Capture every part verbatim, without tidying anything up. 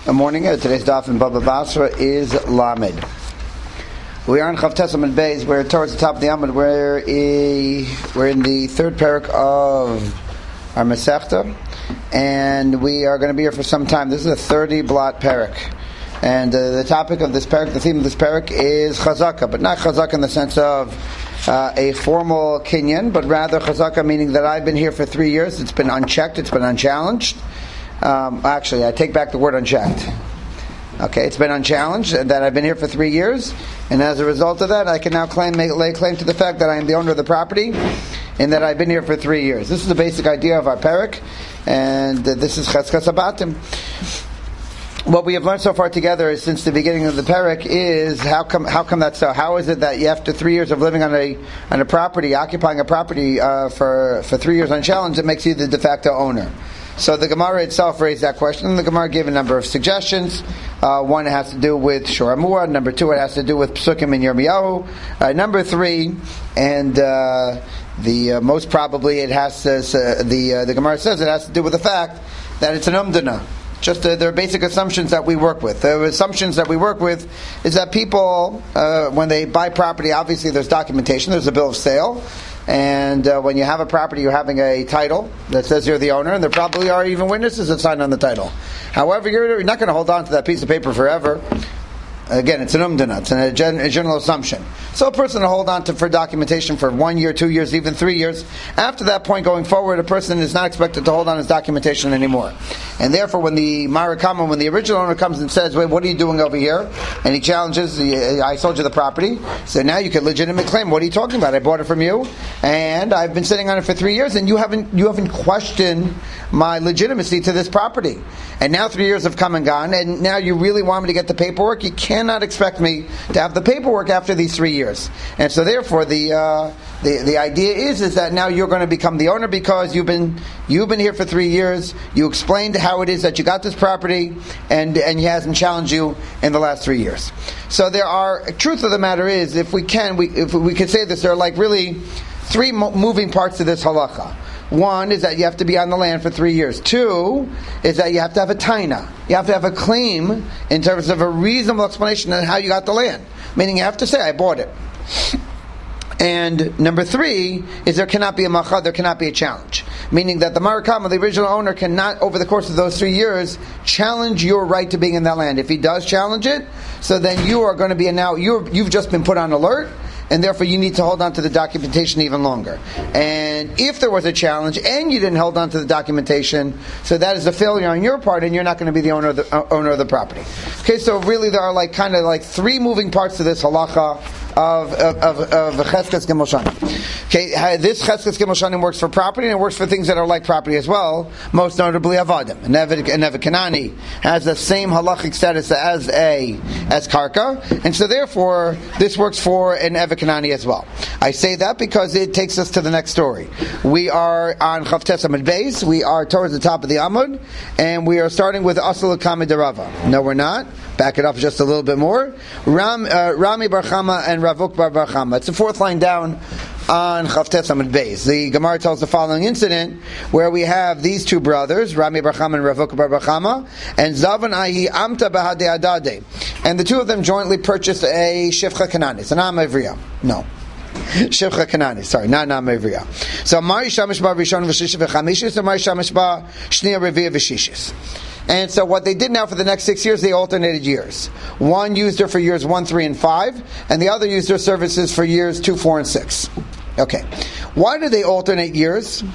Good morning. Uh, today's daf in Baba Basra is Lamed. We are in Chavtes Amud Beis. We're towards the top of the Amud. We're, a, we're in the third parak of our Masechta, and we are going to be here for some time. This is a thirty blot parak, and uh, the topic of this parak, the theme of this parak is Chazaka, but not Chazaka in the sense of uh, a formal kinyan, but rather Chazaka meaning that I've been here for three years. It's been unchecked. It's been unchallenged. Um, actually, I take back the word unchecked. Okay, it's been unchallenged that I've been here for three years, and as a result of that, I can now claim, make, lay claim to the fact that I am the owner of the property, and that I've been here for three years. This is the basic idea of our parak, and uh, this is Cheskas Abatim. What we have learned so far together is, since the beginning of the parak, is how come how come that's so? How is it that you, after three years of living on a on a property, occupying a property uh, for for three years unchallenged, it makes you the de facto owner? So the Gemara itself raised that question, and the Gemara gave a number of suggestions. Uh, one has to do with Shor HaMuad. Number two, it has to do with Psukim in Yirmiyahu. Uh, number three, and uh, the uh, most probably it has to, uh, the uh, the Gemara says it has to do with the fact that it's an umdana. Just uh, there are basic assumptions that we work with. The assumptions that we work with is that people, uh, when they buy property, obviously there's documentation, there's a bill of sale. And uh, when you have a property, you're having a title that says you're the owner, and there probably are even witnesses that sign on the title. However, you're not going to hold on to that piece of paper forever. Again, it's an umdana, it's a, gen- a general assumption. So a person will hold on to for documentation for one year, two years, even three years. After that point going forward, a person is not expected to hold on his documentation anymore. And therefore, when the Marakama, when the original owner comes and says, wait, what are you doing over here? And he challenges, I sold you the property. So now you can legitimately claim, what are you talking about? I bought it from you, and I've been sitting on it for three years, and you haven't you haven't questioned my legitimacy to this property. And now three years have come and gone, and now you really want me to get the paperwork? You cannot expect me to have the paperwork after these three years. And so therefore the uh, the the idea is is that now you're going to become the owner because you've been you've been here for three years. You explained how it is that you got this property, and and he hasn't challenged you in the last three years. So there are, truth of the matter is, if we can, we if we could say this, there are like really three mo- moving parts to this halacha. One is that you have to be on the land for three years. Two is that you have to have a taina. You have to have a claim in terms of a reasonable explanation on how you got the land. Meaning you have to say, I bought it. And number three is there cannot be a machad, there cannot be a challenge. Meaning that the Marakama, the original owner, cannot, over the course of those three years, challenge your right to being in that land. If he does challenge it, so then you are going to be, now, you're, you've just been put on alert, and therefore you need to hold on to the documentation even longer. And if there was a challenge and you didn't hold on to the documentation, so that is a failure on your part, and you're not going to be the owner of the uh, owner of the property. Okay, so really there are like kind of like three moving parts to this halacha of of of Cheskas Gimel Shanim. Okay, this Cheskas Gimel Shanim works for property, and it works for things that are like property as well. Most notably Avadim. A Nevid Kanani has the same halachic status as a as Karka, and so therefore this works for an Nevid Kanani as well. I say that because it takes us to the next story. We are on Chavtes Amud Beis. We are towards the top of the Amud, and we are starting with Asal Kami Derava. No, we're not. Back it up just a little bit more. Ram, uh, Rami Bar Chama and Ravuk Bar Bar Chama. It's the fourth line down on Chavtes Amud Beis. The Gemara tells the following incident where we have these two brothers, Rami Bar Chama and Ravuk Bar Bar Chama, and Zavan Ahi Amta Bahade Adade. And the two of them jointly purchased a Shifcha Kanani. It's an Am Evriya. No. Shifcha Kanani, sorry, not Am Evriya. So Mari Shamish Bar Rishon V'Shishis V'Chamishis, and Mari Shamish Bar Shnia Revia V'Shishis. And so what they did now for the next six years, they alternated years. One used her for years one, three, and five, and the other used her services for years two, four, and six. Okay. Why do they alternate years?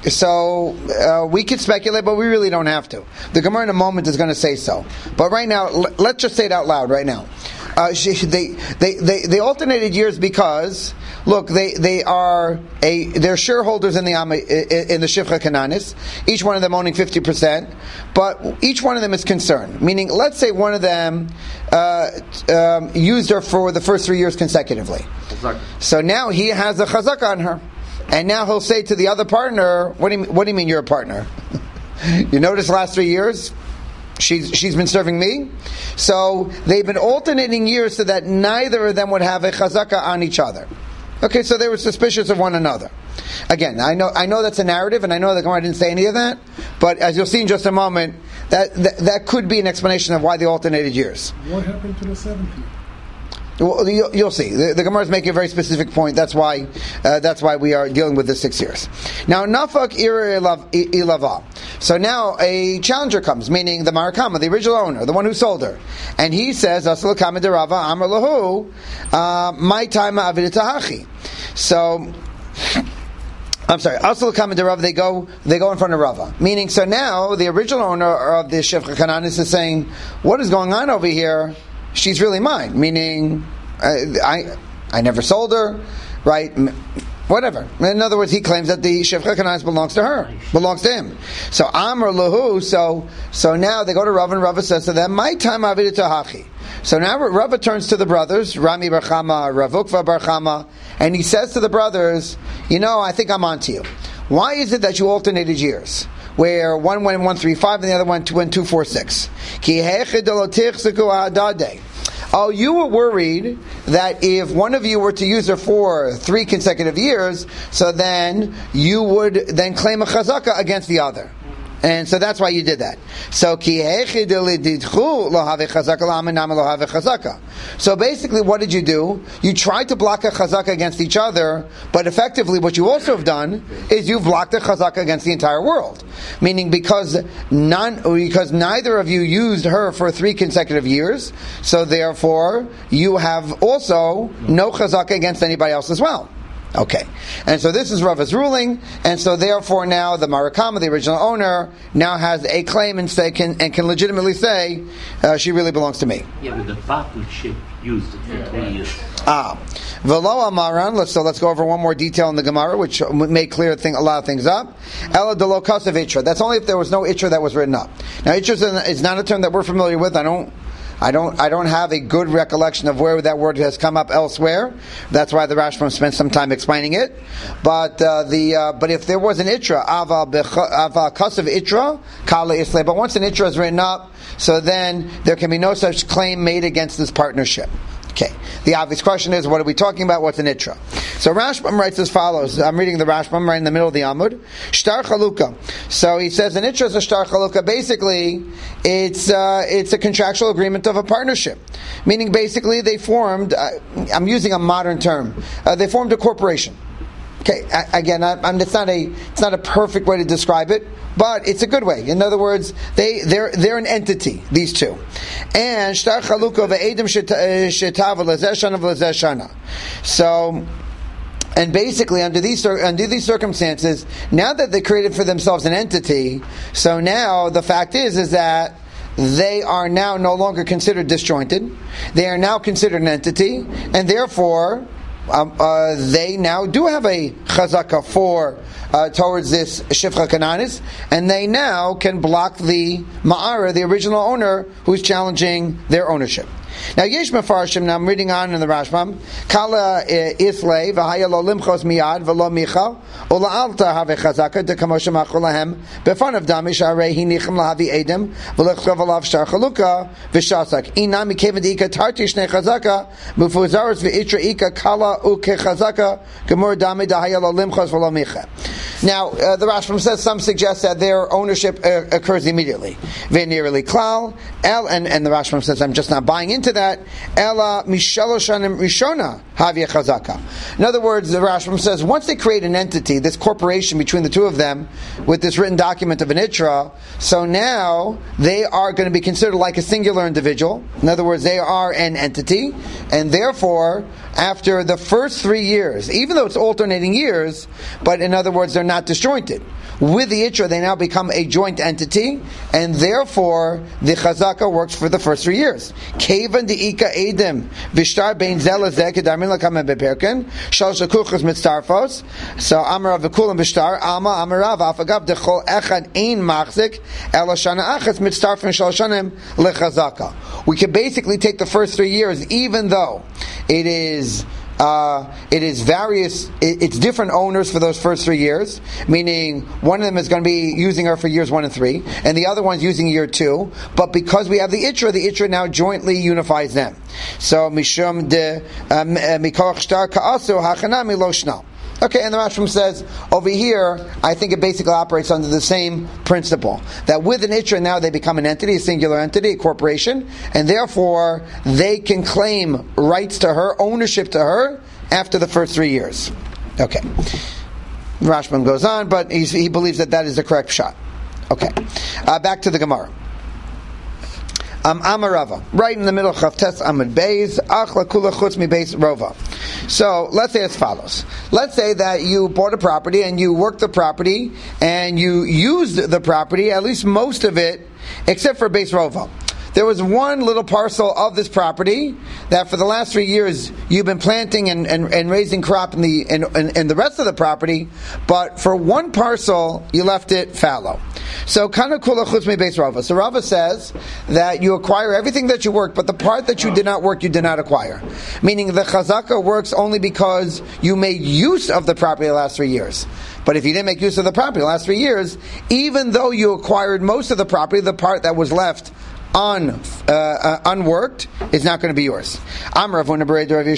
So uh, we could speculate, but we really don't have to. The Gemara in a moment is going to say so. But right now, l- let's just say it out loud right now. Uh, she, they, they, they, they alternated years because, look, they, they are a they're shareholders in the in the Shifcha Kananis, each one of them owning fifty percent, but each one of them is concerned. Meaning, let's say one of them uh, um, used her for the first three years consecutively. So now he has a chazak on her, and now he'll say to the other partner, "What do you what do you mean you're a partner? You notice the last three years?" She's she's been serving me, so they've been alternating years so that neither of them would have a chazaka on each other. Okay, so they were suspicious of one another. Again, I know I know that's a narrative, and I know the Gemara didn't say any of that, but as you'll see in just a moment, that, that that could be an explanation of why they alternated years. What happened to the seventh year? Well, you'll, you'll see. The, the Gemara is making a very specific point. That's why. Uh, that's why we are dealing with the six years. Now, nafak ira ilava. So now a challenger comes, meaning the marakama, the original owner, the one who sold her, and he says, "Asal kama derava amar lahu, my time aviditahachi." So. I'm sorry. Asal kama derava. They go. They go in front of Rava. Meaning, so now the original owner of the Shifcha Kananis is saying, "What is going on over here? She's really mine." Meaning, uh, I I never sold her, right? Whatever. In other words, he claims that the Shifcha Kananis belongs to her, belongs to him. So Amr Lahu. So so now they go to Rava, and Rava says to them, "My time aviditahachi." So now Rava turns to the brothers, Rami bar Chama, Rav Ukva bar Chama, and he says to the brothers, "You know, I think I'm on to you. Why is it that you alternated years? Where one went one three five and the other one went two four six? Oh, you were worried that if one of you were to use her for three consecutive years, so then you would then claim a chazaka against the other. And so that's why you did that. So So basically, what did you do? You tried to block a chazaka against each other, but effectively what you also have done is you've blocked a chazaka against the entire world. Meaning because none, because neither of you used her for three consecutive years, so therefore you have also no chazaka against anybody else as well. Okay, and so this is Rava's ruling, and so therefore now the Marakama, the original owner, now has a claim and say can and can legitimately say uh, she really belongs to me. Yeah, but the partnership used it for yeah. twenty years. Ah, Velo Amaran. Let's so let's go over one more detail in the Gemara, which may clear thing, a lot of things up. Ela de lo kasav itra. That's only if there was no itra that was written up. Now itra is not a term that we're familiar with. I don't. I don't. I don't have a good recollection of where that word has come up elsewhere. That's why the Rashbam spent some time explaining it. But uh, the uh, but if there was an itra, ava ava kasav itra kala isle. But once an itra is written up, so then there can be no such claim made against this partnership. Okay. The obvious question is, what are we talking about? What's an itra? So Rashbam writes as follows. I'm reading the Rashbam right in the middle of the Amud. Shtar chaluka. So he says an itra is a shtar chaluka. Basically, it's uh, it's a contractual agreement of a partnership. Meaning, basically, they formed. Uh, I'm using a modern term. Uh, they formed a corporation. Okay. I, again, I, I'm, it's not a it's not a perfect way to describe it, but it's a good way. In other words, they they're they're an entity. These two, and shtar chaluka ve'edim shetav l'zeh shana v'lezeh shana. So. And basically, under these under these circumstances, now that they created for themselves an entity, so now the fact is is that they are now no longer considered disjointed. They are now considered an entity, and therefore um, uh, they now do have a chazaka for uh, towards this Shifcha Kananis, and they now can block the Ma'ara, the original owner, who's challenging their ownership. Now, Yesh Mefarshim, now I'm reading on in the Rashbam, Kala Islay, V'haya lo limchos miyad, v'lo micha, Ula alta have chazaka, de kamosha machulahem, befan of damish, arei hi nichem lahavi edem, v'lechchav alav shtar chaluka, v'shasak. Ina mikevad ika tarti shnei chazaka, mufuzaros v'itra ika kala uke chazaka, gemur dami dahaya lo limchos v'lo micha. Now, uh, the Rashbam says, some suggest that their ownership uh, occurs immediately. V'nirli klal, el, and, and the Rashbam says, I'm just not buying into that. Ela mishaloshanim rishona havia chazaka. In other words, the Rashbam says, once they create an entity, this corporation between the two of them, with this written document of an itra, so now they are going to be considered like a singular individual. In other words, they are an entity, and therefore, after the first three years, even though it's alternating years, but in other words, they're not disjointed. With the itra, they now become a joint entity, and therefore the chazaka works for the first three years. Kevan deika edim v'shtar bein zeh lezeh kedarmin lakamen beperken shal shakuchas mitzarfos. So amar v'kulam v'shtar alma amarav afagav dechol echad ein machzik ela shana achas mitzarfen shal shanim lechazaka. We can basically take the first three years, even though it is. Uh, it is various, it, it's different owners for those first three years, meaning one of them is going to be using her for years one and three, and the other one's using year two, but because we have the itra, the itra now jointly unifies them. So, mishum de, mikoch shtar ka'asu hachanami lo shnal. Okay, and the Rashbam says, over here, I think it basically operates under the same principle. That with an Itra now they become an entity, a singular entity, a corporation, and therefore they can claim rights to her, ownership to her, after the first three years. Okay. Rashbam goes on, but he's, he believes that that is the correct shot. Okay. Uh, back to the Gemara. Um, Amarava, right in the middle of Chavtes Amud Beis, Achla Kula Chutz Mi Beis Rova. So let's say as follows. Let's say that you bought a property and you worked the property and you used the property, at least most of it, except for Beis Rova. There was one little parcel of this property that for the last three years you've been planting and, and, and raising crop in the in, in, in the rest of the property, but for one parcel you left it fallow. So kana kula chutz mi beis Rava. So Rava says that you acquire everything that you worked, but the part that you did not work, you did not acquire. Meaning the chazaka works only because you made use of the property the last three years. But if you didn't make use of the property the last three years, even though you acquired most of the property, the part that was left Un, uh, uh, unworked is not going to be yours. So Rav Huna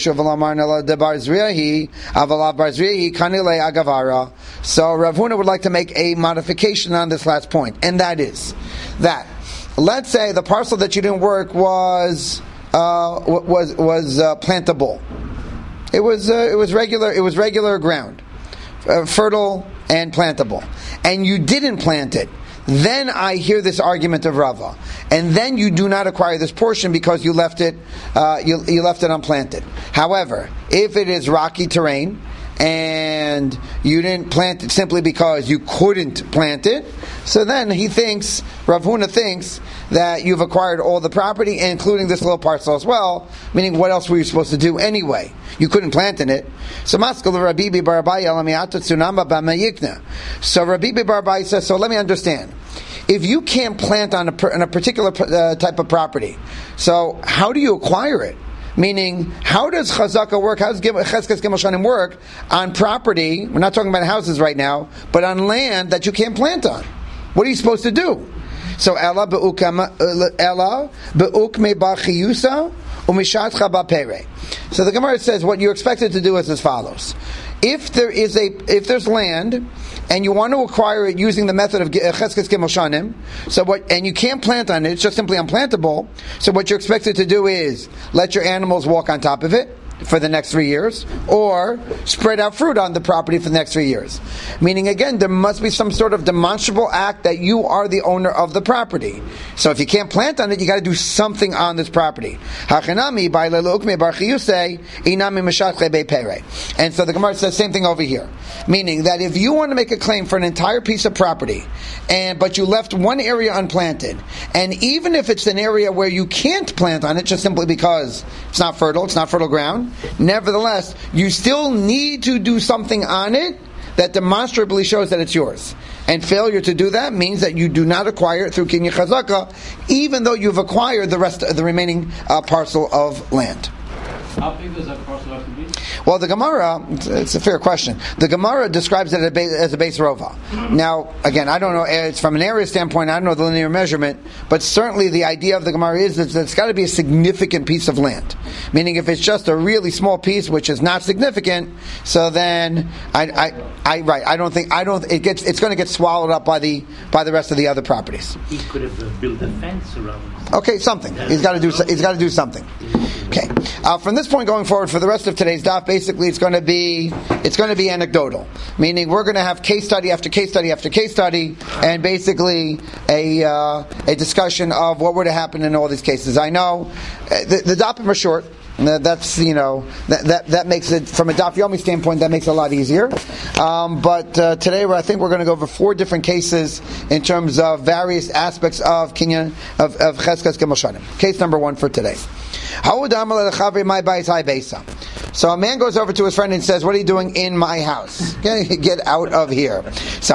would like to make a modification on this last point, and that is that let's say the parcel that you didn't work was uh, was was uh, plantable. It was uh, it was regular. It was regular ground, uh, fertile and plantable, and you didn't plant it. Then I hear this argument of Rava, and then you do not acquire this portion because you left it, uh, you, you left it unplanted. However, if it is rocky terrain and you didn't plant it simply because you couldn't plant it, so then he thinks, Rav Huna thinks that you've acquired all the property, including this little parcel as well. Meaning, what else were you supposed to do anyway? You couldn't plant in it. So Maskal Rabbi Bar Abai Alamiyata Tsunamba B'Mayikna. So Rabbi Bar Abai says, so let me understand. If you can't plant on a, on a particular uh, type of property, so how do you acquire it? Meaning, how does chazaka work? How does Cheskes Gimel Shanim work on property? We're not talking about houses right now, but on land that you can't plant on. What are you supposed to do? So Ella Ella be'ukme ba'chiyusa u'mishatcha ba'pere. So the Gemara says what you're expected to do is as follows: if there is a if there's land and you want to acquire it using the method of Cheskes Gimel Shanim, so what, and you can't plant on it, it's just simply unplantable. So what you're expected to do is let your animals walk on top of it for the next three years, or spread out fruit on the property for the next three years. Meaning, again, there must be some sort of demonstrable act that you are the owner of the property. So if you can't plant on it, you got to do something on this property. And so the Gemara says same thing over here. Meaning that if you want to make a claim for an entire piece of property, and but you left one area unplanted, and even if it's an area where you can't plant on it, just simply because it's not fertile, it's not fertile ground, nevertheless, you still need to do something on it that demonstrably shows that it's yours. And failure to do that means that you do not acquire it through Kinyan Chazaka, even though you've acquired the rest of the remaining uh, parcel of land. How big does that parcel have to be? Well, the Gemara, it's, it's a fair question. The Gemara describes it as a base rova. Now, again, I don't know, it's from an area standpoint, I don't know the linear measurement, but certainly the idea of the Gemara is that it's got to be a significant piece of land. Meaning if it's just a really small piece, which is not significant, so then, I, I, I right, I don't think, I don't, it gets, it's going to get swallowed up by the, by the rest of the other properties. He could have uh, built a fence around it. Okay, something. He's got to do, he's got to do something. Okay. Uh, from this point going forward, for the rest of today's daf, basically it's going to be it's going to be anecdotal, meaning we're going to have case study after case study after case study, and basically a uh, a discussion of what were to happen in all these cases. I know uh, the, the dafim are short. That's, you know, that, that that makes it, from a Daf Yomi standpoint, that makes it a lot easier. Um, but uh, today, I think we're going to go over four different cases in terms of various aspects of Kinyan, of, of Cheskes Gimel Shanim. Case number one for today. So a man goes over to his friend and says, "What are you doing in my house? Get out of here." So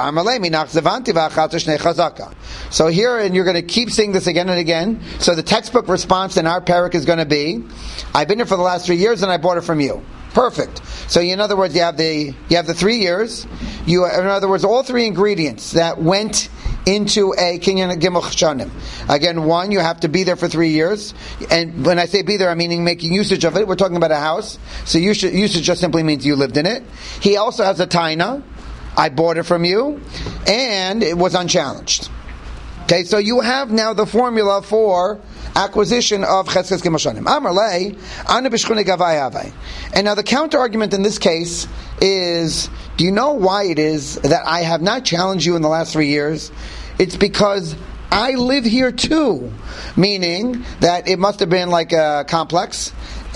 So here, and you're going to keep seeing this again and again. So the textbook response in our parak is going to be, "I've been here for the last three years and I bought it from you." Perfect. So in other words, you have the you have the three years. You, in other words, all three ingredients that went into a kinyan gimel shanim. Again, one, you have to be there for three years. And when I say be there, I'm meaning making usage of it. We're talking about a house. So usage, usage just simply means you lived in it. He also has a taina. I bought it from you. And it was unchallenged. Okay, so you have now the formula for acquisition of Cheskes Gimel Shanim. Amar lei, ana b'shchune gavai havai. And now the counter argument in this case is, do you know why it is that I have not challenged you in the last three years? It's because I live here too. Meaning that it must have been like a complex,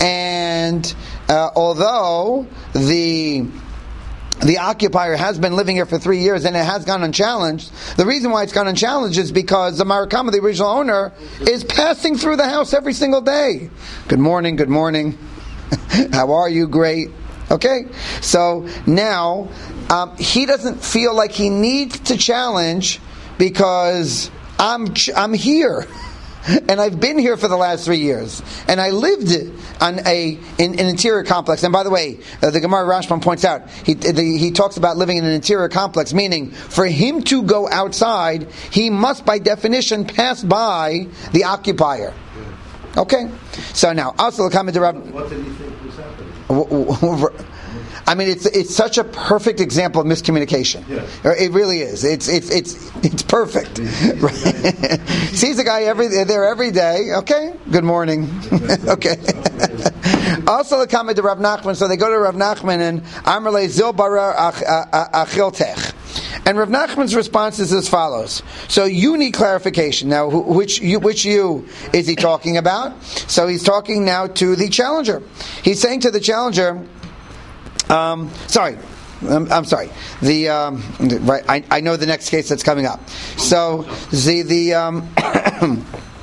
and uh, although the the occupier has been living here for three years and it has gone unchallenged, the reason why it's gone unchallenged is because the Marakama, the original owner, is passing through the house every single day. Good morning, good morning. How are you? Great. Okay? So now, um, he doesn't feel like he needs to challenge because I'm I'm here. And I've been here for the last three years, and I lived on a in an interior complex. And by the way, uh, the Gemara Rashbam points out he the, he talks about living in an interior complex, meaning for him to go outside, he must, by definition, pass by the occupier. Okay, so now also the comment to Rav. What did he think was happening? I mean, it's it's such a perfect example of miscommunication. Yeah. It really is. It's it's it's it's perfect. Right? Sees the guy every there every day. Okay, good morning. Okay. Also, the comment to Rav Nachman. So they go to Rav Nachman and Amrle Zilbara Achiltech. And Rav Nachman's response is as follows. So you need clarification. Now, which you, which you is he talking about? So he's talking now to the challenger. He's saying to the challenger, um, sorry, I'm, I'm sorry. The um, right, I, I know the next case that's coming up. So the the um,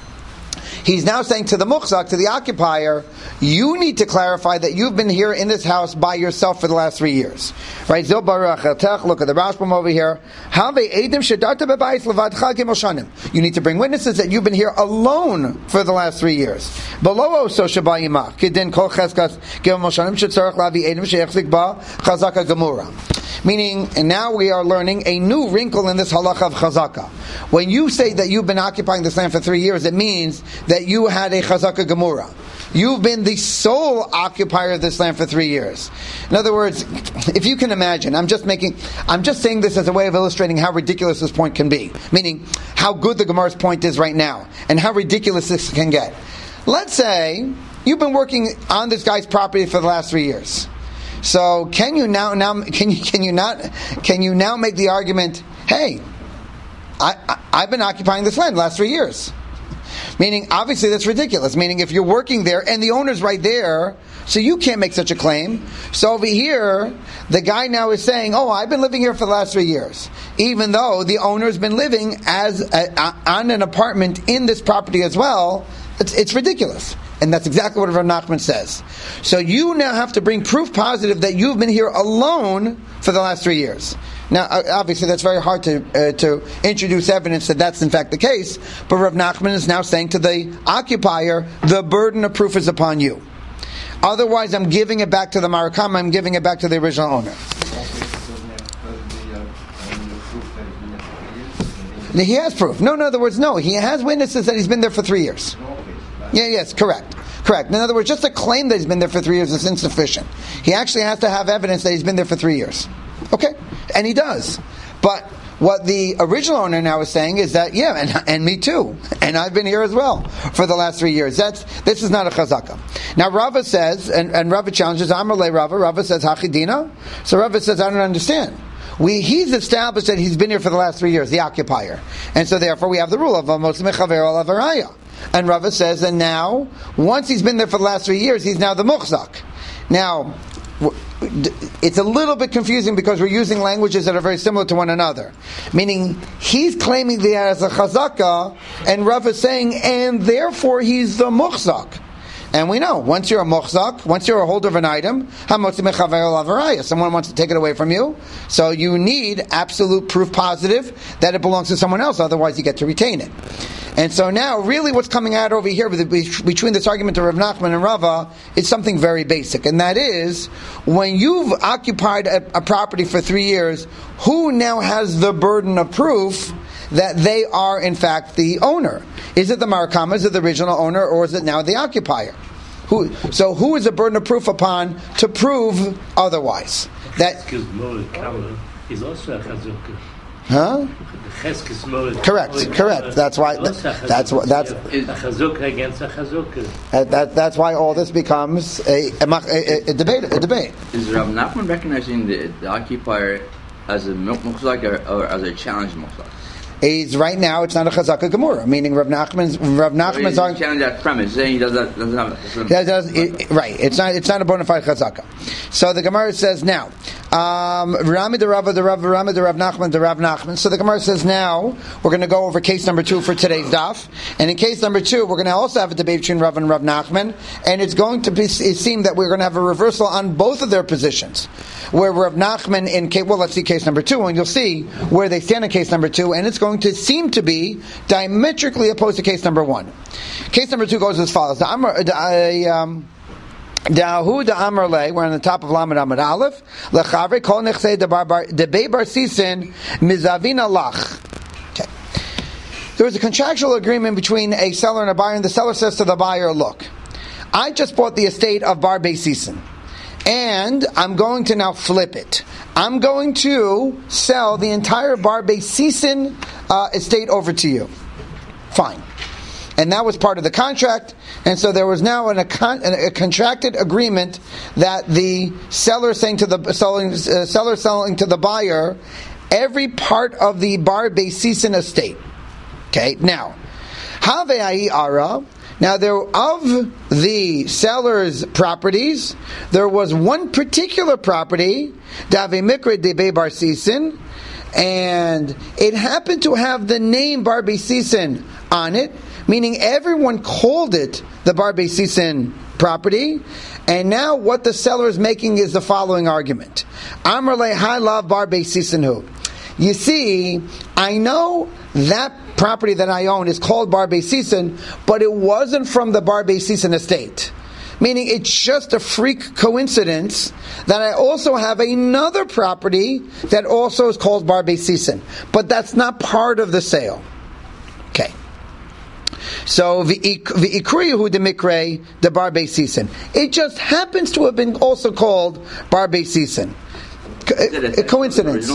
he's now saying to the muchzak, to the occupier, you need to clarify that you've been here in this house by yourself for the last three years. Right? Zil Baruch Cheltech, look at the Rashbam over here. You need to bring witnesses that you've been here alone for the last three years. Below so shabayimach. Kidin kol cheskas gimel moshanim shetzarach lavi edim sheyachzik ba chazaka gemura. Meaning, and now we are learning a new wrinkle in this halacha of chazaka. When you say that you've been occupying this land for three years, it means that you had a chazaka gemura. You've been the sole occupier of this land for three years. In other words, if you can imagine, I'm just making, I'm just saying this as a way of illustrating how ridiculous this point can be. Meaning, how good the Gemara's point is right now, and how ridiculous this can get. Let's say you've been working on this guy's property for the last three years. So can you now, now can you can you not can you now make the argument? Hey, I, I I've been occupying this land the last three years. Meaning, obviously, that's ridiculous. Meaning, if you're working there and the owner's right there, so you can't make such a claim. So over here, the guy now is saying, "Oh, I've been living here for the last three years," even though the owner's been living as a, a, on an apartment in this property as well. It's, it's ridiculous. And that's exactly what Rav Nachman says. So you now have to bring proof positive that you've been here alone for the last three years. Now, obviously, that's very hard to uh, to introduce evidence that that's in fact the case. But Rav Nachman is now saying to the occupier, the burden of proof is upon you. Otherwise, I'm giving it back to the Marakama. I'm giving it back to the original owner. He has proof. No, in other words, no. He has witnesses that he's been there for three years. Yeah, yes, correct. Correct. In other words, just a claim that he's been there for three years is insufficient. He actually has to have evidence that he's been there for three years. Okay? And he does. But what the original owner now is saying is that, yeah, and, and me too. And I've been here as well for the last three years. That's This is not a chazaka. Now Rava says, and, and Rava challenges, Amalei Rava, Rava says, Hachidina. So Rava says, I don't understand. We, he's established that he's been here for the last three years, the occupier. And so therefore we have the rule of Amos Mechaver al Avaraya. And Rava says, and now, once he's been there for the last three years, he's now the muchzak. Now, it's a little bit confusing because we're using languages that are very similar to one another. Meaning, he's claiming that as a chazaka, and Rava is saying, and therefore he's the muchzak. And we know, once you're a muchzak, once you're a holder of an item, someone wants to take it away from you, so you need absolute proof positive that it belongs to someone else, otherwise you get to retain it. And so now, really what's coming out over here between this argument of Rav Nachman and Rava is something very basic, and that is, when you've occupied a, a property for three years, who now has the burden of proof that they are in fact the owner. Is it the Marakama, is it the original owner, or is it now the occupier? Who, so who is a burden of proof upon to prove otherwise? That is also a chazukah. Huh? Correct, correct. That's why. That, that's what. That's a chazukah against a chazukah. Uh, that, that's why all this becomes a, a, a, a debate. A debate. Is Rav Nachman recognizing the, the occupier as a muhzak or, or as a challenged muhzak? Is right now it's not a chazaka gemura, meaning Rav Nachman's Rav Nachman's so challenge that premise, saying he does that, doesn't have that. That does, it, right. It's not. It's not a bona fide chazaka. So the Gemara says now, Rami the Rav the Rav Rami the Rav Nachman the Rav Nachman. So the Gemara says now we're going to go over case number two for today's daf, and in case number two we're going to also have a debate between Rav and Rav Nachman, and it's going to be it seem that we're going to have a reversal on both of their positions, where Rav Nachman in case well let's see case number two, and you'll see where they stand in case number two, and it's going to seem to be diametrically opposed to case number one. Case number two goes as follows. The Amr, the, um, Dahu da Amr Le, we're on the top of Lamed Amud Aleph. Lechavre kol nechsei de Bei Bar Sisin mizavina lach. Okay. There was a contractual agreement between a seller and a buyer, and the seller says to the buyer, "Look, I just bought the estate of Bar Bei Sisin, and I'm going to now flip it. I'm going to sell the entire Bar Bei Sisin uh, estate over to you." Fine. And that was part of the contract, and so there was now an, a, con, a contracted agreement that the seller saying to the selling, uh, seller selling to the buyer every part of the Bar Bei Sisin estate. Okay, now, Havei Ara. Now, there of the seller's properties, there was one particular property, Dave Mikra de Bei Bar Sisin, and it happened to have the name Bar Bei Sisin on it, meaning everyone called it the Bar Bei Sisin property. And now what the seller is making is the following argument. Amar le hai lav Bar Bei Sisin hu. You see, I know that property that I own is called Bar Bei Sisin, but it wasn't from the Bar Bei Sisin estate. Meaning it's just a freak coincidence that I also have another property that also is called Bar Bei Sisin. But that's not part of the sale. Okay. So v'ikriyahu de mikre de Bar Bei Sisin. It just happens to have been also called Bar Bei Sisin. A, a coincidence.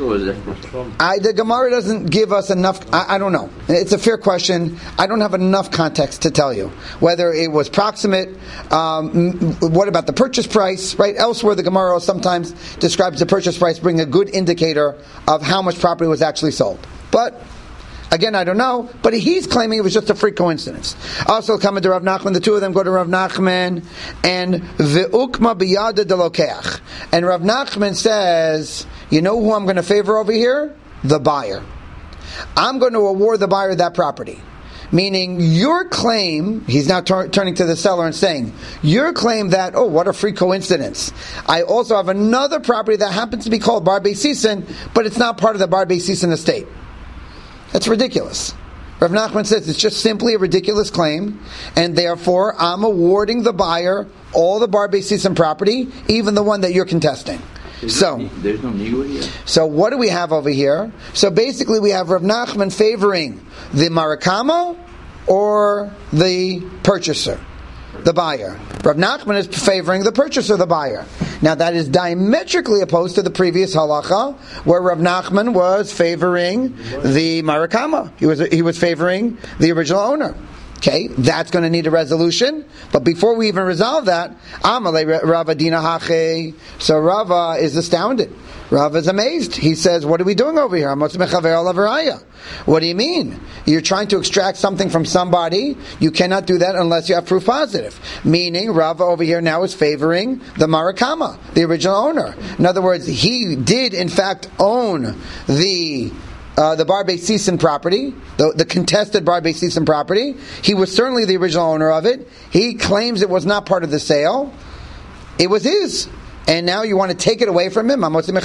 I, the Gemara doesn't give us enough. I, I don't know. It's a fair question. I don't have enough context to tell you whether it was proximate. Um, what about the purchase price? Right. Elsewhere, the Gemara sometimes describes the purchase price being a good indicator of how much property was actually sold. But again, I don't know, but he's claiming it was just a freak coincidence. Also, coming to Rav Nachman, the two of them go to Rav Nachman, and ve'ukma biyada delokeach. And Rav Nachman says, you know who I'm going to favor over here? The buyer. I'm going to award the buyer that property. Meaning, your claim, he's now tur- turning to the seller and saying, your claim that, oh, what a freak coincidence. I also have another property that happens to be called Bar Bei Sisin, but it's not part of the Bar Bei Sisin estate. That's ridiculous. Rav Nachman says it's just simply a ridiculous claim, and therefore I'm awarding the buyer all the Bar Bei Sisin property, even the one that you're contesting. There's so, no, there's no nigua here. So what do we have over here? So basically we have Rav Nachman favoring the Marakama or the purchaser, the buyer. Rav Nachman is favoring the purchaser, the buyer. Now that is diametrically opposed to the previous halacha, where Rav Nachman was favoring the Marakama. He was he was favoring the original owner. Okay, that's going to need a resolution. But before we even resolve that, Amalei Rava Dina Hache. So Rava is astounded. Rava is amazed. He says, what are we doing over here? What do you mean? You're trying to extract something from somebody. You cannot do that unless you have proof positive. Meaning, Rava over here now is favoring the Marakama, the original owner. In other words, he did in fact own the Uh, the Bar Bei Sisin property, the, the contested Bar Bei Sisin property. He was certainly the original owner of it. He claims it was not part of the sale. It was his. And now you want to take it away from him.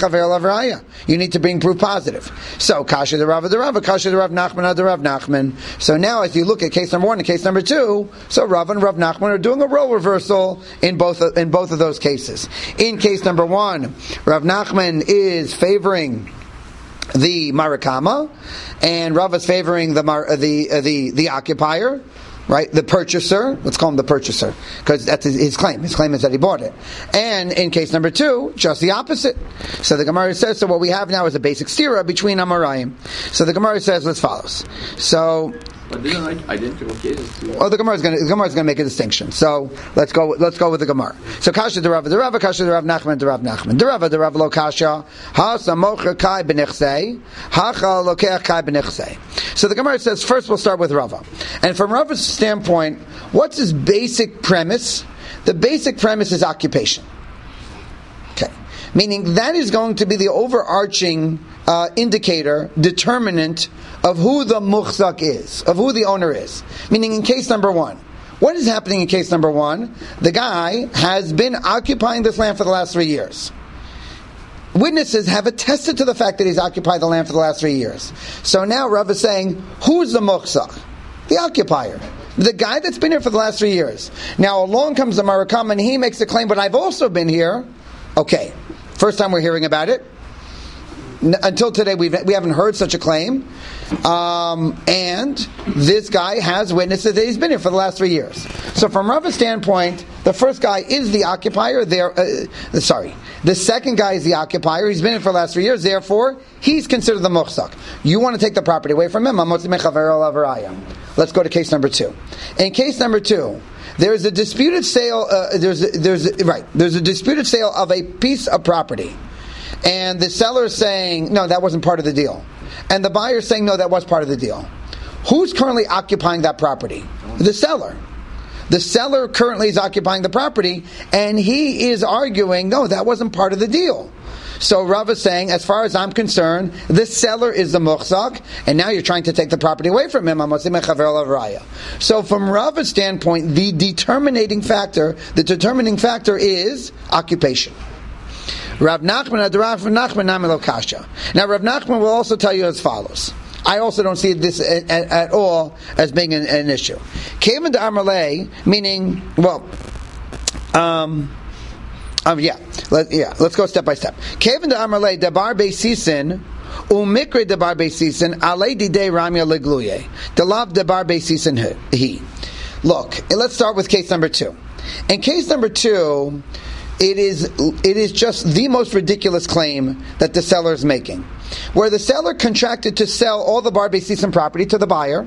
You need to bring proof positive. So, Kasha the Rav the Rav, Kasha the Rav Nachman the Rav Nachman. So now as you look at case number one and case number two, so Rav and Rav Nachman are doing a role reversal in both of, in both of those cases. In case number one, Rav Nachman is favoring the Marakama, and Rav is favoring the mar, uh, the uh, the the occupier, right? The purchaser. Let's call him the purchaser because that's his, his claim. His claim is that he bought it. And in case number two, just the opposite. So the Gemara says. So what we have now is a basic stira between Amarayim. So the Gemara says as follows. So. But they're like identical cases too. Oh, the Gemara is going to the Gemara is going to make a distinction. So let's go. Let's go with the Gemara. So Kasha Derava Derava Kasha Derav Nachman Derav Nachman Derava Derav Lo Kasha Hasa Mocher Kai Benichsei Hacha Lokeach Kai Benichsei. So the Gemara says first we'll start with Rava, and from Rava's standpoint, what's his basic premise? The basic premise is occupation. Okay, meaning that is going to be the overarching uh, indicator, determinant of who the muchzak is, of who the owner is. Meaning in case number one, what is happening in case number one? The guy has been occupying this land for the last three years. Witnesses have attested to the fact that he's occupied the land for the last three years. So now Rav is saying, who's the muchzak? The occupier. The guy that's been here for the last three years. Now along comes the Marakam and he makes the claim, but I've also been here. Okay, first time we're hearing about it. N- until today we've, we haven't heard such a claim. Um, and this guy has witnesses that he's been here for the last three years. So from Rava's standpoint, the first guy is the occupier. There, uh, sorry, the second guy is the occupier. He's been here for the last three years. Therefore, he's considered the muchzak. You want to take the property away from him? Let's go to case number two. In case number two, there is a disputed sale. Uh, there's a, there's a, right. There's a disputed sale of a piece of property, and the seller is saying, no, that wasn't part of the deal. And the buyer is saying, no, that was part of the deal. Who's currently occupying that property? The seller. The seller currently is occupying the property, and he is arguing, no, that wasn't part of the deal. So Rav is saying, as far as I'm concerned, the seller is the muchzak, and now you're trying to take the property away from him. So from Rav's standpoint, the determining factor, the determining factor is occupation. Rav Nachman, Rav Nachman Namilo Kasha. Now Rav Nachman will also tell you as follows. I also don't see this at, at, at all as being an, an issue. Kevin de Amarle, meaning, well, um, um, yeah, let, yeah, let's go step by step. Kevin de Amarle, Dabar Beisisin, Umikre Dabar Beisisin, Ale Dide Ramya Legluye, Delav Dabar Beisisin he. Look, let's start with case number two. In case number two, It is it is just the most ridiculous claim that the seller is making, where the seller contracted to sell all the Bar Beisisin property to the buyer,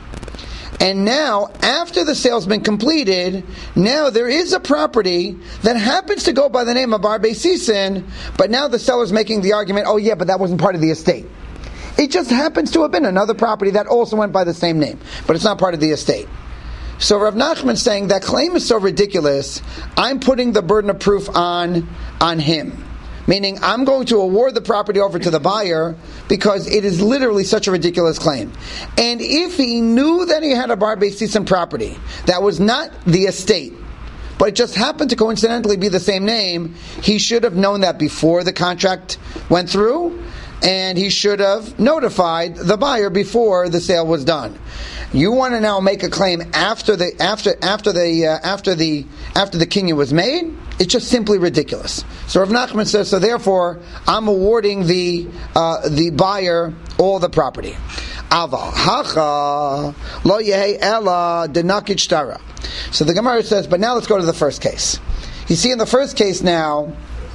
and now, after the sale's been completed, now there is a property that happens to go by the name of Bar Beisisin, but now the seller's making the argument, oh yeah, but that wasn't part of the estate. It just happens to have been another property that also went by the same name, but it's not part of the estate. So Rav Nachman is saying that claim is so ridiculous, I'm putting the burden of proof on, on him. Meaning, I'm going to award the property over to the buyer because it is literally such a ridiculous claim. And if he knew that he had a Bar Beisisin property that was not the estate, but it just happened to coincidentally be the same name, he should have known that before the contract went through, and he should have notified the buyer before the sale was done. You want to now make a claim after the after after the uh, after the after the kinyan was made? It's just simply ridiculous. So Rav Nachman says, so therefore I'm awarding the uh, the buyer all the property. Aval hacha lo yehi ela denakit shtara. So the Gemara says, but now let's go to the first case. You see, in the first case now,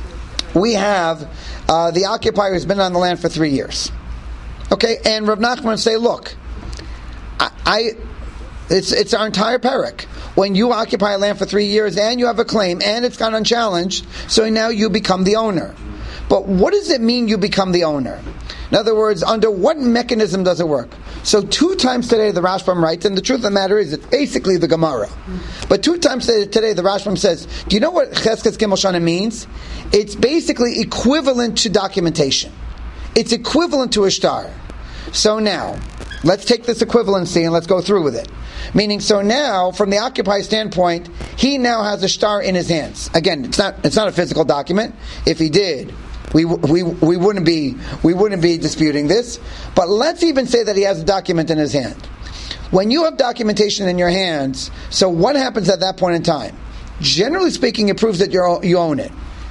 we have uh, the occupier has been on the land for three years. Okay, and Rav Nachman say, look, I, I it's it's our entire parak. When you occupy a land for three years and you have a claim and it's gone unchallenged, so now you become the owner. But what does it mean you become the owner? In other words, under what mechanism does it work? So two times today the Rashbam writes, and the truth of the matter is it's basically the Gemara. But two times today the Rashbam says, do you know what Cheskes Gimel Shana means? It's basically equivalent to documentation. It's equivalent to a shtar. So now, let's take this equivalency and let's go through with it. Meaning, so now, from the occupier standpoint, he now has a shtar in his hands. Again, it's not it's not a physical document. If he did, we we we wouldn't be we wouldn't be disputing this. But let's even say that he has a document in his hand. When you have documentation in your hands, so what happens at that point in time? Generally speaking, it proves that you you own it.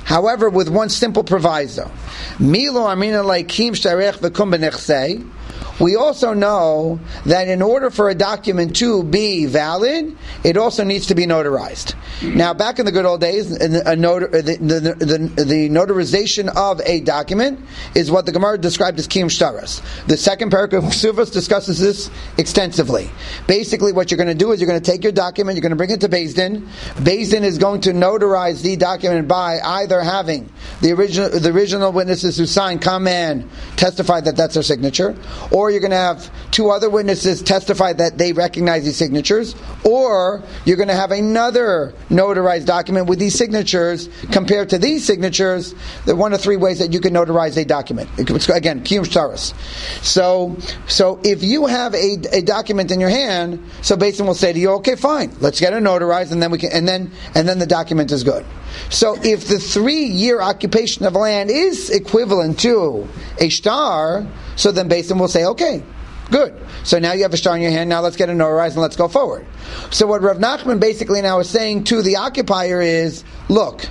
However, with one simple proviso. Milo amina laikim shtarech v'kum b'nechsei. We also know that in order for a document to be valid, it also needs to be notarized. Now, back in the good old days, a notar- the, the, the, the notarization of a document is what the Gemara described as kiyum shtaras. The second paragraph of Suvas discusses this extensively. Basically, what you're going to do is you're going to take your document, you're going to bring it to Beis Din. Beis Din is going to notarize the document by either having the original the original witnesses who signed come and testify that that's their signature, or you're going to have two other witnesses testify that they recognize these signatures, or you're going to have another notarized document with these signatures compared to these signatures. There are one of three ways that you can notarize a document. Again, kiyum shtaras. So, so if you have a, a document in your hand, so Beis Din will say to you, "Okay, fine, let's get it notarized, and then we can, and then and then the document is good." So, if the three-year occupation of land is equivalent to a shtar, so then Beis Din will say, "Okay, good. So now you have a shtar in your hand. Now let's get it notarized and let's go forward." So what Rav Nachman basically now is saying to the occupier is, look,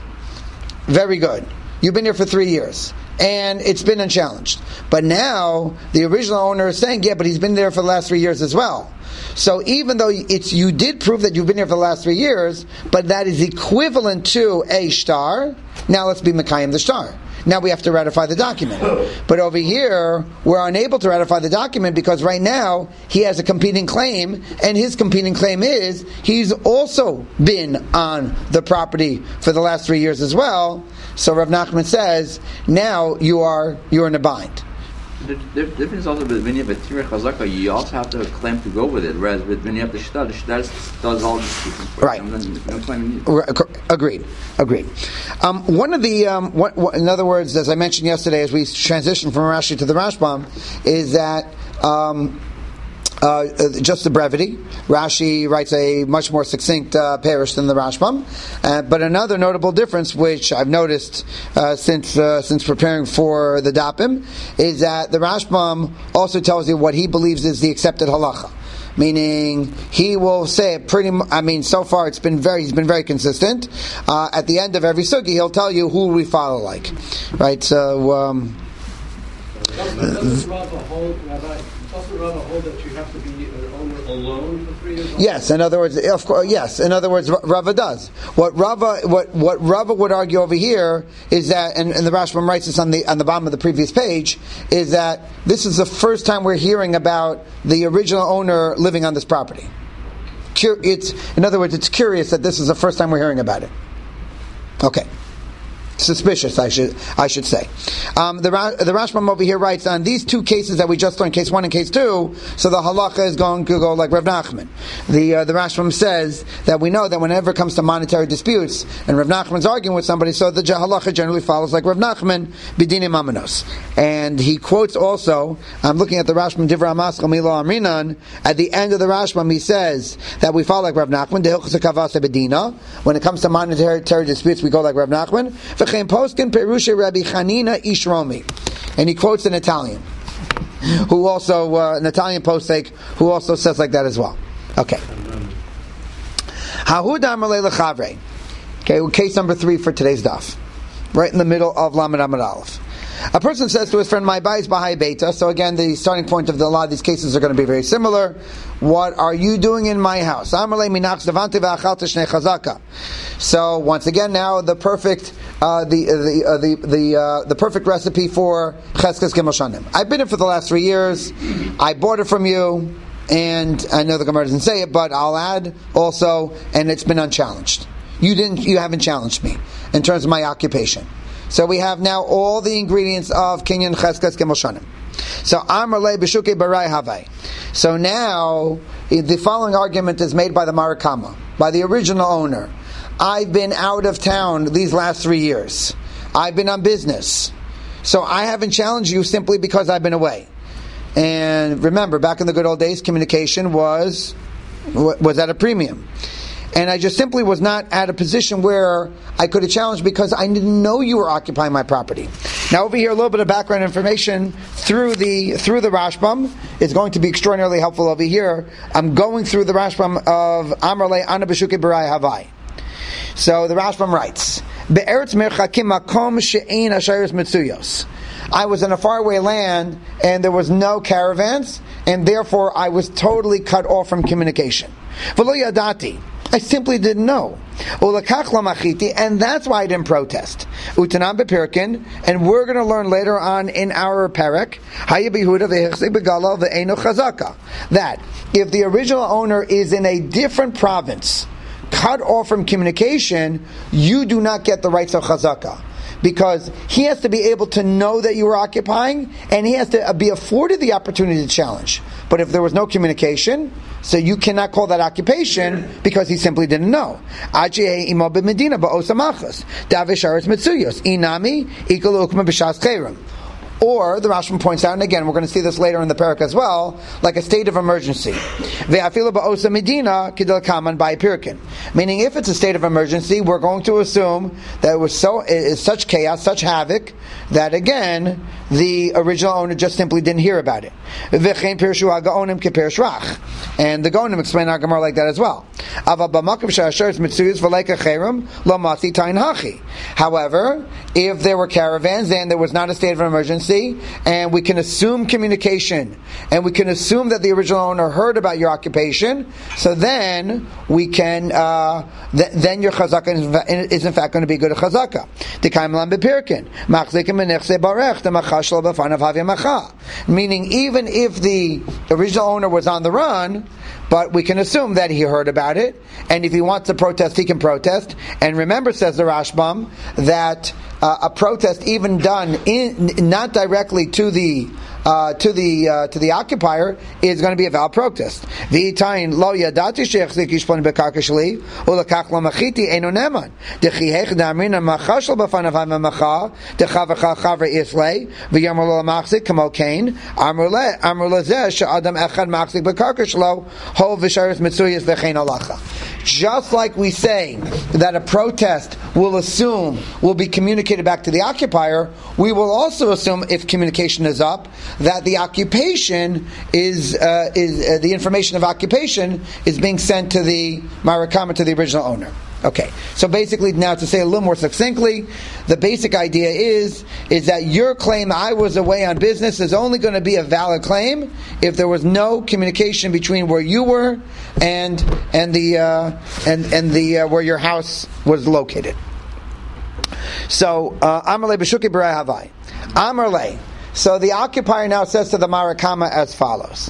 very good. You've been here for three years. And it's been unchallenged. But now, the original owner is saying, yeah, but he's been there for the last three years as well. So even though it's you did prove that you've been here for the last three years, but that is equivalent to a shtar, now let's be Mekayim the shtar. Now we have to ratify the document. But over here, we're unable to ratify the document because right now, he has a competing claim, and his competing claim is, he's also been on the property for the last three years as well. So Rav Nachman says, now you are, you're in a bind. The, the difference also with when you have a Tirei Chazaka, you also have to have a claim to go with it. Whereas with when you have the Shtar, the Shtar does all this. Right. No claim Agreed. Agreed. Um, one of the, um, what, what, in other words, as I mentioned yesterday, as we transition from Rashi to the Rashbam, is that um, uh, just the brevity. Rashi writes a much more succinct uh, parish than the Rashbam. Uh, but another notable difference, which I've noticed uh, since uh, since preparing for the Dapim, is that the Rashbam also tells you what he believes is the accepted halacha. Meaning, he will say pretty. I mean, so far it's been very. He's been very consistent. Uh, at the end of every sugi, he'll tell you who we follow like, right? So. Um, Doesn't Rava hold, Rabbi, doesn't Rava hold that you have to be an owner alone for three years? Yes, in other words, of course, yes. In other words, Rava does. What Rava, what what Rava would argue over here is that, and, and the Rashbam writes this on the on the bottom of the previous page, is that this is the first time we're hearing about the original owner living on this property. It's, in other words, it's curious that this is the first time we're hearing about it. Okay. Suspicious, I should I should say. Um, the the Rashbam over here writes on these two cases that we just learned, case one and case two. So the halacha is going to go like Rav Nachman. The uh, the Rashbam says that we know that whenever it comes to monetary disputes, and Rav Nachman's arguing with somebody, so the halacha generally follows like Rav Nachman b'dinim amanos. And he quotes also. I'm looking at the Rashbam Divrei Amaschal Milo Amrinan. At the end of the Rashbam, he says that we follow like Rav Nachman. Dehilchus kavase bedina. When it comes to monetary disputes, we go like Rav Nachman. And he quotes an Italian, who also uh, an Italian posek, who also says like that as well. Okay. Okay, case number three for today's daf, right in the middle of Lamed Amud Aleph. A person says to his friend, "My bayis b'hai beita." So again, the starting point of the, a lot of these cases are going to be very similar. What are you doing in my house? So once again, now the perfect, uh, the the uh, the the, uh, the perfect recipe for cheskes gimel shanim. I've been here for the last three years. I bought it from you, and I know the Gemara doesn't say it, but I'll add also, and it's been unchallenged. You didn't, you haven't challenged me in terms of my occupation. So we have now all the ingredients of Kinyan Cheskes Gimel Shanim. So Amar Le B'Shukei Barai Havai. So now the following argument is made by the Marakama, by the original owner. I've been out of town these last three years. I've been on business. So I haven't challenged you simply because I've been away. And remember, back in the good old days, communication was was at a premium. And I just simply was not at a position where I could have challenged because I didn't know you were occupying my property. Now over here, a little bit of background information through the through the Rashbam is going to be extraordinarily helpful over here. I'm going through the Rashbam of Amar Le Ana B'Shukei Barai Havai. So the Rashbam writes, Be'eretz merchakim makom she'ein ashayros mitzuyos. I was in a faraway land, and there was no caravans, and therefore I was totally cut off from communication. V'lo yadati. I simply didn't know. Ulakach lamachiti, and that's why I didn't protest. Utanam bepirkin, and we're going to learn later on in our perek, hayabihuda ve'hechsi begala ve'eno chazaka, that if the original owner is in a different province, cut off from communication, you do not get the rights of chazaka. Because he has to be able to know that you were occupying, and he has to be afforded the opportunity to challenge. But if there was no communication, so you cannot call that occupation because he simply didn't know. Or, the Rashbam points out, and again, we're going to see this later in the parak as well, like a state of emergency. Meaning, if it's a state of emergency, we're going to assume that it was so, it's such chaos, such havoc, that again, the original owner just simply didn't hear about it. And the Gaonim explain our Gemara like that as well. However, if there were caravans and there was not a state of emergency, and we can assume communication, and we can assume that the original owner heard about your occupation, so then we can, uh, th- then your chazaka is, is in fact going to be good at chazaka. Meaning, even if the original owner was on the run, but we can assume that he heard about it, and if he wants to protest, he can protest. And remember, says the Rashbam, that uh, a protest even done in, not directly to the uh, to the uh, to the occupier is going to be a valid protest. V'itayin lo yadati sheichzik yishpon bekakashli ulakach lamachiti eno neman dechihech damrina machashel b'fanav ha'memacha dechavecha chavre islay v'yamar lo lamachzik kamo kain amar le amar lezeh she'adam echad machzik bekakashlo ho v'sharis mitzuyas v'chein alacha. Just like we say that a protest will assume will be communicated back to the occupier, we will also assume, if communication is up, that the occupation is uh, is uh, the information of occupation is being sent to the marakama, to the original owner. Okay, so basically, now to say a little more succinctly, the basic idea is is that your claim, I was away on business, is only going to be a valid claim if there was no communication between where you were and and the uh, and and the uh, where your house was located. So Amarle b'shuki b'rei havai Amarle. So the occupier now says to the marakama as follows: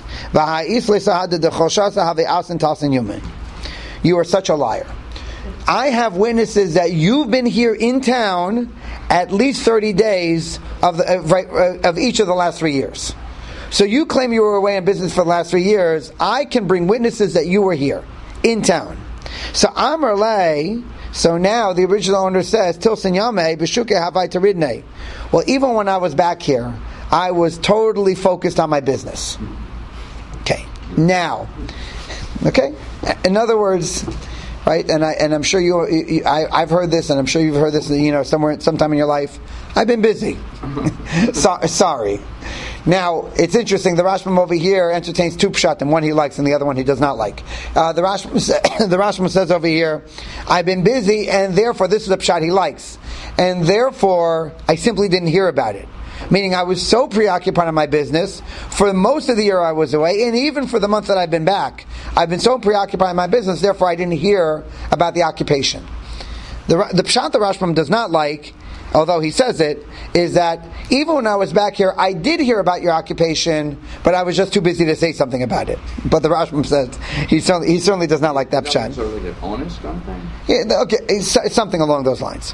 You are such a liar. I have witnesses that you've been here in town at least thirty days of the, uh, right, uh, of each of the last three years. So you claim you were away on business for the last three years. I can bring witnesses that you were here in town. So Amar Lei. So now the original owner says, Tilson Yame b'shuke havai taridne. Well, even when I was back here, I was totally focused on my business. Okay. Now, okay. In other words. Right, and I and I'm sure you, you I, I've heard this, and I'm sure you've heard this, you know, somewhere, sometime in your life. I've been busy. so, sorry. Now it's interesting. The Rashbam over here entertains two pshatim, one he likes and the other one he does not like. Uh, the Rashbam, the Rashbam says over here, "I've been busy, and therefore this is a pshat he likes, and therefore I simply didn't hear about it." Meaning I was so preoccupied in my business, for most of the year I was away, and even for the month that I've been back, I've been so preoccupied in my business, therefore I didn't hear about the occupation. The, the pshat the Rashbam does not like, although he says it, is that even when I was back here, I did hear about your occupation, but I was just too busy to say something about it. But the Rashbam says he certainly, he certainly does not like that pshat. Sort of like an honest kind of thing? Yeah, okay, it's, it's something along those lines.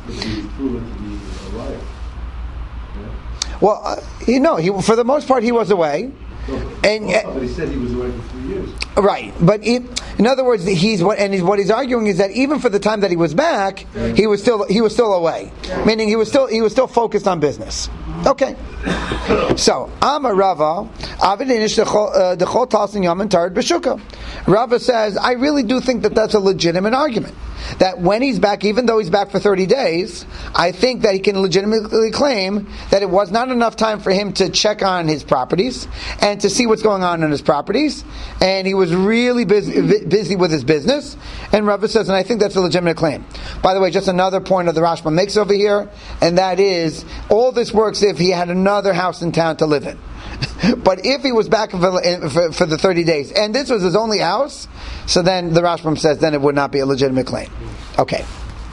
Well, uh, you know, he, for the most part, he was away, and uh, but he said he was away for three years. Right, but he, in other words, he's what, and he's, what he's arguing is that even for the time that he was back, he was still he was still away, meaning he was still he was still focused on business. Okay, so Amar Rava, Rava says, I really do think that that's a legitimate argument. that when he's back, even though he's back for thirty days, I think that he can legitimately claim that it was not enough time for him to check on his properties and to see what's going on in his properties, and he was really busy, busy with his business. And Rava says, and I think that's a legitimate claim. By the way, just another point of the Rashba makes over here, and that is, all this works if he had another house in town to live in. But if he was back for, for, for the thirty days, and this was his only house, so then the Rashbam says, then it would not be a legitimate claim. Okay.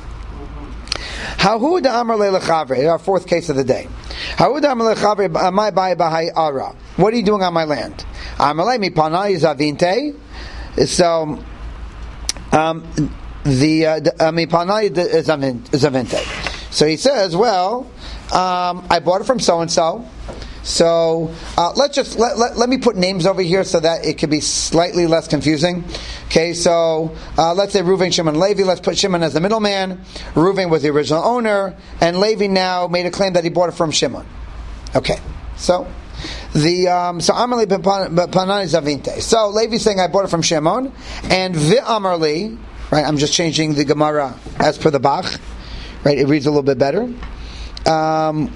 Hahu da'amar le'lechavre, our fourth case of the day. Hahu da'amar le'lechavre, amai bai bahai ara. What are you doing on my land? Amalei mi panai zavinte. So, um, the mi panai zavinte. So he says, well, um, I bought it from so and so. So uh, let's just let, let, let me put names over here so that it could be slightly less confusing. Okay, so uh, let's say Reuven, Shimon, Levi. Let's put Shimon as the middleman. Reuven was the original owner, and Levi now made a claim that he bought it from Shimon. Okay, so the um, so Amarli Panani Zavinte. So Levi's saying I bought it from Shimon, and V'Amarli. Right, I'm just changing the Gemara as per the Bach. Right, it reads a little bit better. Um,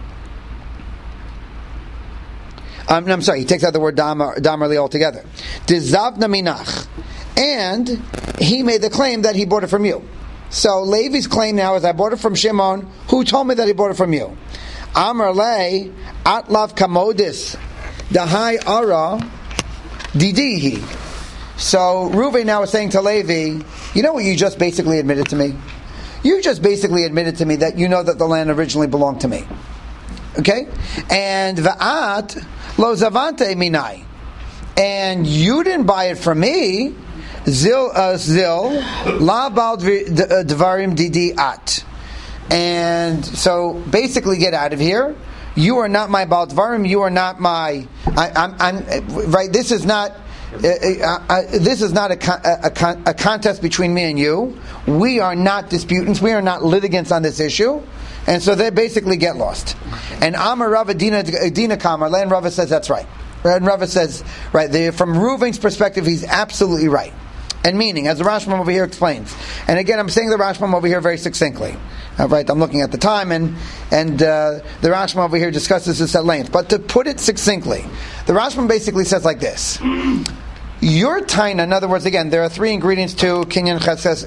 Um, no, I'm sorry, he takes out the word damarli altogether. Dizavna minach. And he made the claim that he bought it from you. So Levi's claim now is I bought it from Shimon, who told me that he bought it from you. Amar le atlav kamodis dahai ara didihi. So Reuven now is saying to Levi, you know what you just basically admitted to me? You just basically admitted to me that you know that the land originally belonged to me. Okay? And va'at lo zavante minai. And you didn't buy it from me. Zil uh, zil la bal dvarim didi at. And so basically get out of here. You are not my bal dvarim. You are not my I, I'm, I'm right. This is not uh, uh, uh, this is not a, con- a, con- a contest between me and you. We are not disputants. We are not litigants on this issue. And so they basically get lost. And Amar Rava Dina Dina Kamar, and Rava says that's right. And Rava says, right, the, from Reuven's perspective, he's absolutely right. And meaning, as the Rashbam over here explains. And again, I'm saying the Rashbam over here very succinctly. Uh, right, I'm looking at the time, and and uh, the Rashbam over here discusses this at length. But to put it succinctly, the Rashbam basically says like this. Your taina, in other words, again, there are three ingredients to kinyan cheskes,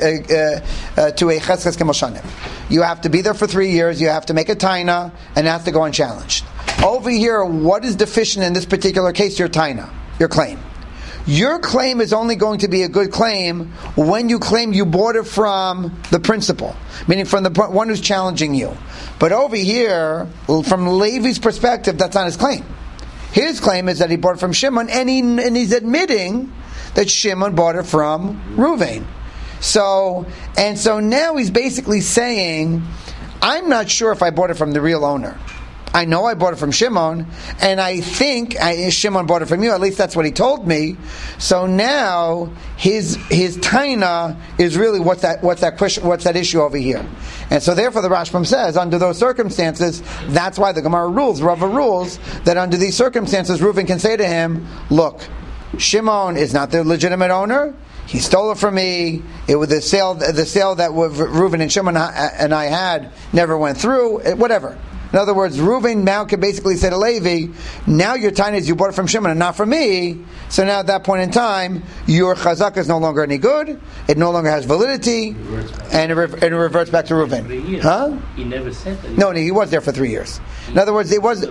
uh, uh, uh, to a cheskes kemoshanim. You have to be there for three years. You have to make a taina, and it has to go unchallenged. Over here, what is deficient in this particular case? Your taina, your claim. Your claim is only going to be a good claim when you claim you bought it from the principal, meaning from the one who's challenging you. But over here, from Levi's perspective, that's not his claim. His claim is that he bought it from Shimon, and, he, and he's admitting that Shimon bought it from Reuven. So, and so now he's basically saying, I'm not sure if I bought it from the real owner. I know I bought it from Shimon, and I think I, Shimon bought it from you. At least that's what he told me. So now his his taina is really what's that what's that question, what's that issue over here. And so therefore the Rashbam says under those circumstances, that's why the Gemara rules, Rava rules that under these circumstances, Reuven can say to him, "Look, Shimon is not the legitimate owner. He stole it from me. It was the sale the sale that Reuven and Shimon and I had never went through. Whatever." In other words, Reuven now can basically say to Levi, now your taina is you bought it from Shimon and not from me. So now at that point in time, your chazaka is no longer any good. It no longer has validity, and it, re- and it reverts back to Reuven. Huh? He never said that. No, he was there for three years. In other words, it was.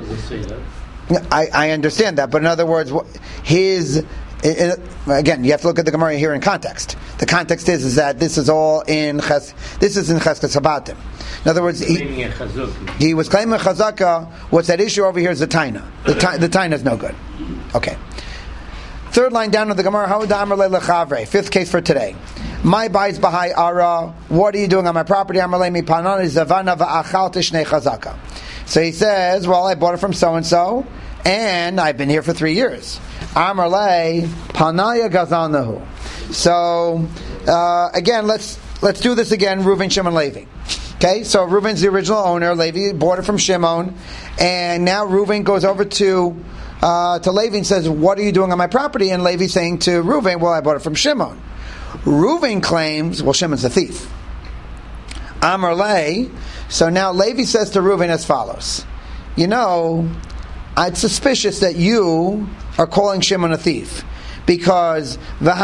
I, I understand that, but in other words, his. It, it, again, you have to look at the Gemara here in context. The context is, is that this is all in ches, this is in Cheskes Habatim. In other words, he, he was claiming a chazaka. What's that issue over here is the taina. The, ta, the taina is no good. Okay. Third line down of the Gemara, Hauda Amar Lechavre. Fifth case for today. My bais bahai ara. What are you doing on my property? Amar mi panani zavana va'achal tishnei chazaka. So he says, well, I bought it from so and so, and I've been here for three years. Amar le panaya gazanahu. So uh, again, let's let's do this again. Reuven, Shimon, Levi. Okay, so Reuven's the original owner. Levi bought it from Shimon, and now Reuven goes over to uh, to Levi and says, "What are you doing on my property?" And Levi's saying to Reuven, "Well, I bought it from Shimon." Reuven claims, well, Shimon's a thief. Amar Le, so now Levi says to Reuven as follows. You know, it's suspicious that you are calling Shimon a thief. Because,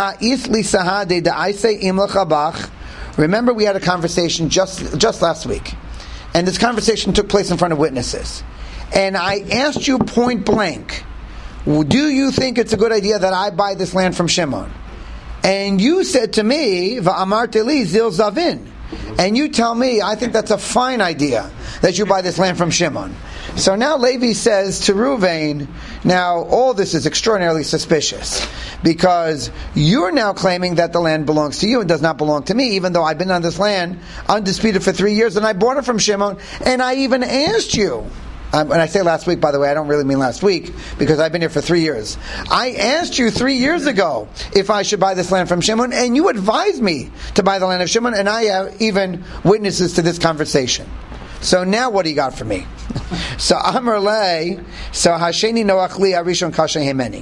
remember we had a conversation just just last week. And this conversation took place in front of witnesses. And I asked you point blank, do you think it's a good idea that I buy this land from Shimon? And you said to me, Va'amarte li zil zavin. And you tell me, I think that's a fine idea that you buy this land from Shimon. So now Levi says to Reuven, now all this is extraordinarily suspicious because you're now claiming that the land belongs to you and does not belong to me, even though I've been on this land undisputed for three years and I bought it from Shimon and I even asked you. Um, and I say last week, by the way, I don't really mean last week because I've been here for three years. I asked you three years ago if I should buy this land from Shimon, and you advised me to buy the land of Shimon, and I have even witnesses to this conversation. So now what do you got for me? So Amar Le, so Hasheni Noach Li Arishon Kasha Hemeni.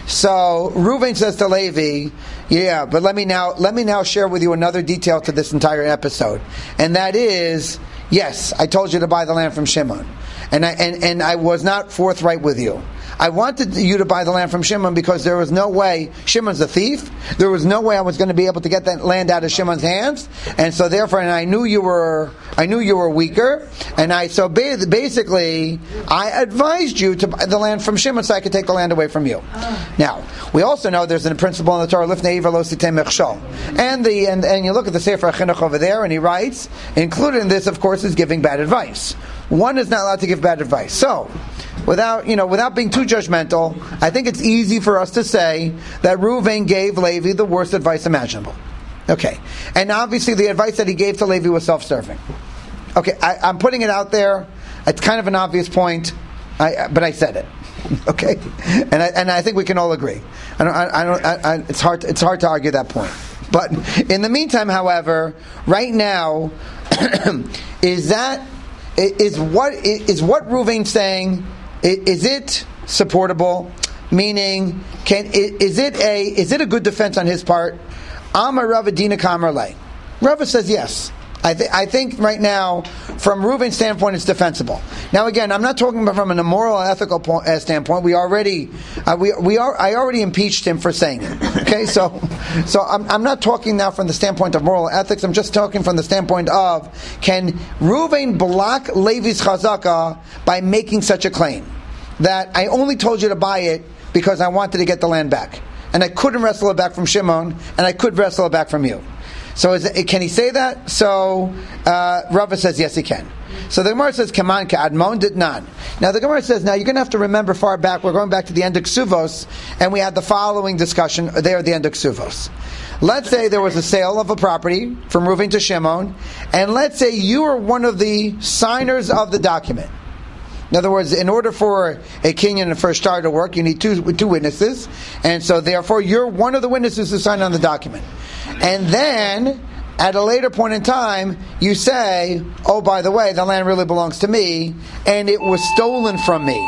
So Reuven says to Levi, yeah, but let me now let me now share with you another detail to this entire episode, and that is, yes, I told you to buy the land from Shimon. And I, and, and I was not forthright with you. I wanted you to buy the land from Shimon because there was no way, Shimon's a thief, there was no way I was going to be able to get that land out of Shimon's hands, and so therefore, and I knew you were, I knew you were weaker, and I, so ba- basically, I advised you to buy the land from Shimon so I could take the land away from you. Now, we also know there's a principle in the Torah, Lifnei Iver Lo Siteh Mechshol. And the, and, and you look at the Sefer HaChinuch over there, and he writes, included in this, of course, is giving bad advice. One is not allowed to give bad advice. So, without you know, without being too judgmental, I think it's easy for us to say that Reuven gave Levi the worst advice imaginable. Okay, and obviously the advice that he gave to Levi was self-serving. Okay, I, I'm putting it out there. It's kind of an obvious point, I, but I said it. Okay, and I, and I think we can all agree. I don't. I, I don't. I, I, it's hard. It's hard to argue that point. But in the meantime, however, right now, is that. Is what is what Reuven saying? Is it supportable? Meaning, can is it a is it a good defense on his part? Amar Rava Dina Kamar Lei. Rava says yes. I, th- I think right now, from Reuven's standpoint, it's defensible. Now, again, I'm not talking about from an immoral and ethical point, uh, standpoint. We already, uh, we we are. I already impeached him for saying it. Okay, so so I'm, I'm not talking now from the standpoint of moral ethics. I'm just talking from the standpoint of can Reuven block Levi's chazaka by making such a claim that I only told you to buy it because I wanted to get the land back, and I couldn't wrestle it back from Shimon, and I could wrestle it back from you. So is it, can he say that? So uh, Rava says yes, he can. So the Gemara says, "Kaman ka'admon did not." Now the Gemara says, now you're going to have to remember far back. We're going back to the end of Ksuvos, and we had the following discussion there at the end of Ksuvos. Let's say there was a sale of a property from Reuven to Shimon, and let's say you are one of the signers of the document. In other words, in order for a kinyan and for a shtar to work, you need two two witnesses, and so therefore you're one of the witnesses who signed on the document. And then, at a later point in time, you say, oh, by the way, the land really belongs to me, and it was stolen from me.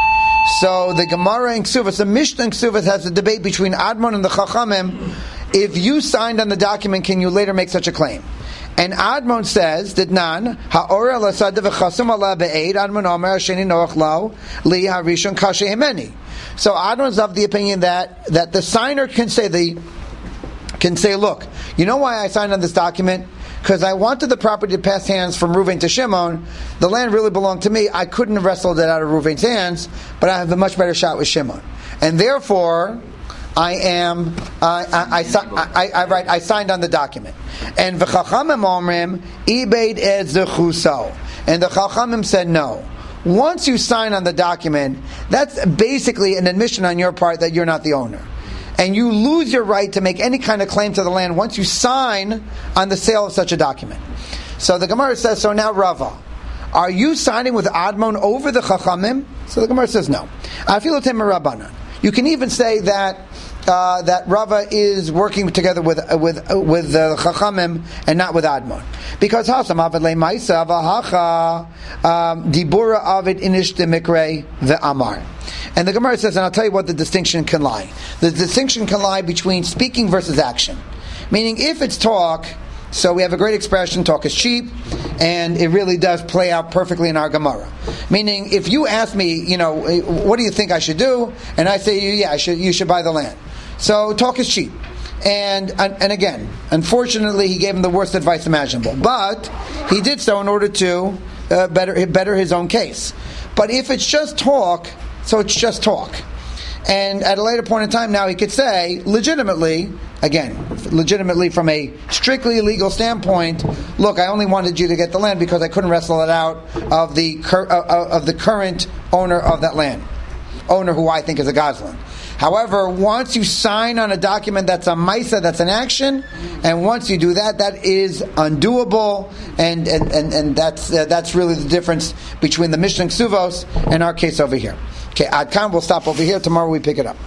So the Gemara in Ksuvas, the Mishnah in Ksuvas has a debate between Admon and the Chachamim. If you signed on the document, can you later make such a claim? And Admon says that nan ha'ora lasad v'chasum ala be'ed Admon omer sheni noach lo li harishon kashe hemeni. So Admon's of the opinion that that the signer can say the can say, look, you know why I signed on this document? Because I wanted the property to pass hands from Reuven to Shimon. The land really belonged to me. I couldn't have wrestled it out of Reuven's hands, but I have a much better shot with Shimon, and therefore I am uh, I, I, I, I, right, I signed on the document. And v'chachamim omrim ibeid et zechuso. And the chachamim said no. Once you sign on the document, that's basically an admission on your part that you're not the owner. And you lose your right to make any kind of claim to the land once you sign on the sale of such a document. So the Gemara says, so now Rava, are you signing with Admon over the Chachamim? So the Gemara says no. Afilotem Rabbanan. You can even say that uh, that Rava is working together with uh, with uh, with the uh, Chachamim and not with Admon, because Hasam Avad Le Ma'isa V'Hacha Dibura Avid Inish Demikre VeAmar. And the Gemara says, and I'll tell you what the distinction can lie. The distinction can lie between speaking versus action. Meaning, if it's talk, so we have a great expression, talk is cheap, and it really does play out perfectly in our Gemara. Meaning, if you ask me, you know, what do you think I should do? And I say, yeah, I should, you should buy the land. So talk is cheap. And and again, unfortunately, he gave him the worst advice imaginable. But he did so in order to uh, better better his own case. But if it's just talk, so it's just talk. And at a later point in time, now he could say, legitimately, again, legitimately from a strictly legal standpoint, look, I only wanted you to get the land because I couldn't wrestle it out of the cur- uh, of the current owner of that land, owner who I think is a Goslin. However, once you sign on a document that's a Maisa, that's an action, and once you do that, that is undoable, and and, and, and that's uh, that's really the difference between the Mishnah and Ksuvos and our case over here. Okay, Adkan, we'll stop over here. Tomorrow we pick it up.